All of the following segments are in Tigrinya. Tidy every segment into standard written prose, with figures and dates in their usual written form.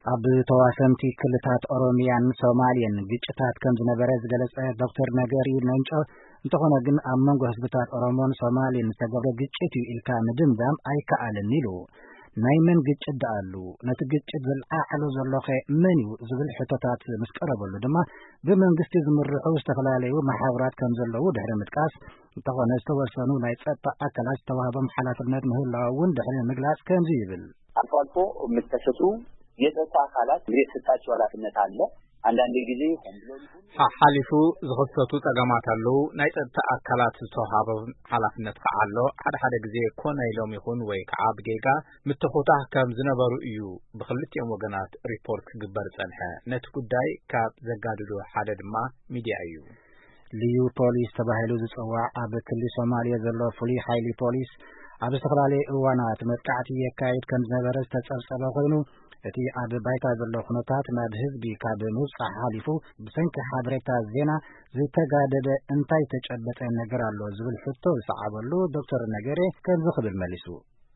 ኣብ ተዋሰንቲ ክልታት ኦሮሚያን ሶማሊያን ግጭታት ከም ዝነበረ ዝገለጸ ዶክተር ነገሪ ለንጮ እንተኾነ ግን ኣብ መንጎ ህዝብታት ኦሮሞን ሶማሊን ዝተገብረ ግጭት እዩ ኢልካ ምድምዳም ኣይከኣልን ኢሉ ናይ መን ግጭት ደኣሉ ነቲ ግጭት ዝለዓዓሎ ዘሎኸ መን እዩ ዝብል ሕቶታት ምስ ቀረበሉ ድማ ብመንግስቲ ዝምርሑ ዝተፈላለዩ ማሕበራት ከም ዘለዉ ድሕሪ ምጥቃስ እንተኾነ ዝተወሰኑ ናይ ጸጥታ ኣካላት ዝተዋህቦም ሓላፍነት ምህላው እውን ድሕሪ ምግላጽ ከምዚ ይብል አልፎ አልፎ የምትከሰቱ የጸጥታ አካላት የተሰጣቸው ኃላፊነት አለ አንዳንድ ጊዜ ሓሊፉ ዝኸሰቱ ጠገማት አለው ናይ ጸጥታ አካላት ዝተዋህቦም ሓላፍነት ከዓሎ ሓደ ጊዜ ኮነ ኢሎም ይኹን ወይ ከዓ ብጌጋ ምትኾታ ከም ዝነበሩ እዩ ብክልቲኦም ወገናት ሪፖርት ክግበር ጸንሐ ነቲ ጉዳይ ካብ ዘጋድዱ ሓደ ድማ ሚድያ እዩ ልዩ ፖሊስ ተባሂሉ ዝጽዋዕ ኣብ ክልል ሶማሊያ ዘሎ ፍሉይ ሓይሊ ፖሊስ ኣብ ዝተፈላለዩ እዋናት መጥቃዕቲ የካይድ ከም ዝነበረ ዝተጸብጸበ ኮይኑ እቲ ኣብ ባይታ ዘሎ ኩነታት ናብ ህዝቢ ካብ ምውጻእ ሓሊፉ ብሰንኪ ሓበሬታ ዜና ዝተጋደደ እንታይ ተጨበጠ ነገር ኣሎ ዝብል ሕቶ ዝሰዓበሉ ዶክተር ነገሬ ከምዚ ክብል መሊሱ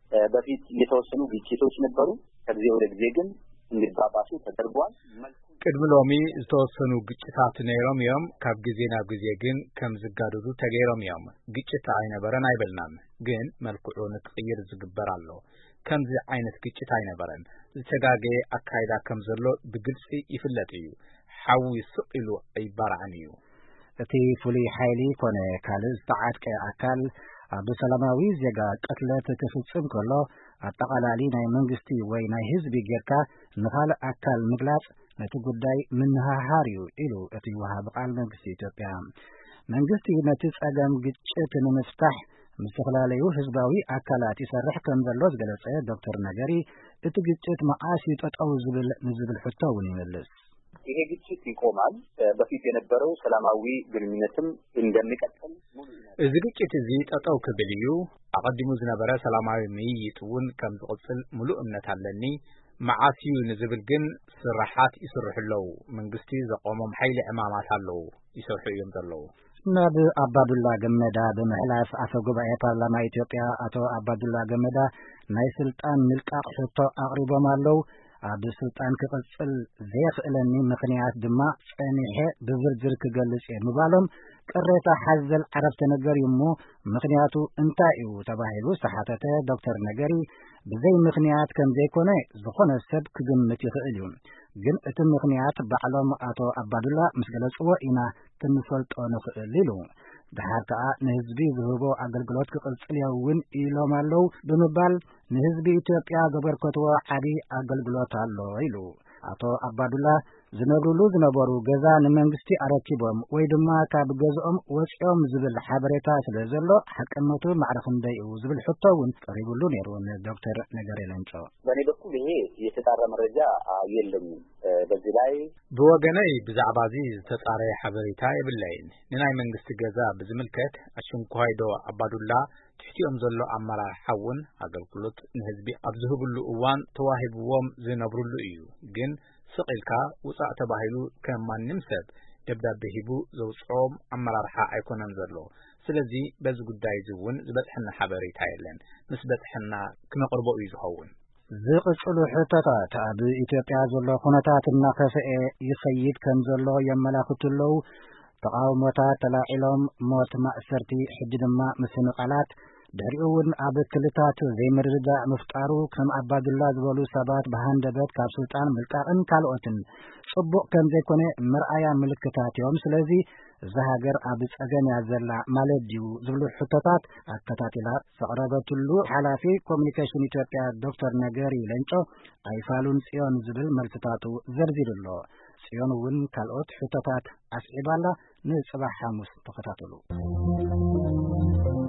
በፊት የተወሰኑ ግጭቶች ነበሩ ከጊዜ ወደ ጊዜ ግን እንዲባባሱ ተደርጓል ቅድሚ ሎሚ ዝተወሰኑ ግጭታት ነይሮም እዮም ካብ ጊዜ ናብ ጊዜ ግን ከም ዝጋደዱ ተገይሮም እዮም ግጭት ኣይነበረን ኣይበልናን ግን መልክዑ ንክቕይር ዝግበር ኣሎ ከምዚ ዓይነት ግጭት ኣይነበረን ዝተጋገየ ኣካይዳ ከም ዘሎ ብግልጽ ይፍለጥ እዩ ሓዊ ስቕ ኢሉ ኣይባርዕን እዩ እቲ ፍሉይ ሓይሊ ኮነ ካልእ ዝተዓጥቀ ኣካል ኣብ ሰላማዊ ዜጋ ቅትለት ክፍጽም ከሎ ኣጠቓላሊ ናይ መንግስቲ ወይ ናይ ህዝቢ ጌርካ ንኻልእ ኣካል ምግላጽ ነቲ ጉዳይ ምንሃሃር እዩ ኢሉ እቲ ወሃብ ቃል መንግስቲ ኢትዮጵያ መንግስቲ ነቲ ጸገም ግጭት ንምፍታሕ ምስተፈላለዩ ህዝባዊ አካላት ይሰርሕ ከም ዘሎ ዝገለጸ ዶክተር ነገሪ እቲ ግጭት መዓስ ይጠጠው ዝብል ሕቶ እውን ይመልስ ይሄ ግጭት ይቆማል በፊት የነበረው ሰላማዊ ግንኙነትም እንደሚቀጥል እዚ ግጭት እዚ ጠጠው ክብል እዩ አቀድሙ ዝነበረ ሰላማዊ ምይይጥውን ከም ዝቅጽል ሙሉእ እምነት ኣለኒ መዓስዩ ንዝብል ግን ስራሓት ይስርሕለው መንግስቲ ዘቆሞም ሓይሊ ዕማማት ኣለው ይሰርሑ እዮም ዘለው ናብ አባዱላ ገመዳ በመሕላፍ አፈ ጉባኤ ፓርላማ ኢትዮጵያ አቶ አባዱላ ገመዳ ናይ ስልጣን ምልቃቅ ሕቶ አቅሪቦም አለው ኣብ ስልጣን ክቅጽል ዘይኽእለኒ ምክንያት ድማ ጸኒሐ ብዝርዝር ክገልጽ ምባሎም ቅሬታ ሓዘል ዓረፍተ ነገር እሞ ምክንያቱ እንታይ እዩ ተባሂሉ ዝተሓተተ ዶክተር ነገሪ ብዘይ ምክንያት ከም ዘይኮነ ዝኾነ ሰብ ክግምት ይኽእል እዩ ግን እቲ ምክንያት ባዕሎም አቶ አባዱላ ምስ ገለጽዎ ኢና ክንፈልጦ ንኽእል ኢሉ ድሓር ከዓ ንህዝቢ ዝህቦ አገልግሎት ክቅጽል ይውን ኢሎም አለው ብምባል ንህዝቢ ኢትዮጵያ ዘበርከትዎ ዓቢ አገልግሎት ኣሎ ኢሉ አቶ አባዱላ ዝነበሩ ገዛ ንመንግስቲ አረኪቦም ወይ ድማ ካብ ገዝኦም ወጽኦም ዝብል ሓበሬታ ስለዘሎ ሓቅነቱ ማዕረክንደዩ ዝብል ሕቶውን ቀሪቡሉ ነይሩ ዶክተር ነገሪ ለንጮ በኔ በኩል ይሄ የተጣራ መረጃ የለኝም በዚህ ላይ በወገነይ ብዛዕባዚ ዝተጻረየ ሓበሬታ የብለይን ንናይ መንግስቲ ገዛ ብዝምልከት አሽንኳይዶ አባዱላ ትሕቲኦም ዘሎ አመራርሓውን አገልግሎት ንህዝቢ ኣብዝህብሉ እዋን ተዋሂብዎም ዝነብሩሉ እዩ ግን ስቂልካ ውጻእ ተባሂሉ ከም ማንም ሰብ ደብዳቤ ሂቡ ዘውጽኦም አመራርሓ ኣይኮነን ዘሎ ስለዚ በዚ ጉዳይ ዝውን ዝበጽሕና ሓበሬታ የለን ምስ በጽሕና ክነቅርቦ እዩ ዝኸውን ዝቅጽሉ ሕቶታት ኣብ ኢትዮጵያ ዘሎ ኩነታት እናኸፍአ ይኸይድ ከም ዘሎ የመላኽቱለው ተቃውሞታት ተላዒሎም ሞት ማእሰርቲ ሕጂ ድማ ምስንቃላት ድሕሪውን ኣብ ክልታት ዘይምርድዳእ ምፍጣሩ ከም አባዱላ ዝበሉ ሰባት በሃንደበት ካብ ስልጣን ምልቃቅን ካልኦትን ጽቡቅ ከም ዘይኮነ ምርአያ ምልክታት እዮም ስለዚ እዛ ሃገር ኣብ ጸገም ያዘላ ማለት ድዩ ዝብሉ ሕቶታት ኣከታቲላ ዘቕረበትሉ ሓላፊ ኮሙኒኬሽን ኢትዮጵያ ዶክተር ነገሪ ለንጮ ኣይፋሉን ጽዮን ዝብል መልስታቱ ዘርዚሩሎ ጽዮን እውን ካልኦት ሕቶታት ኣስዒባላ ንጽባሕ ሐሙስ ተኸታተሉ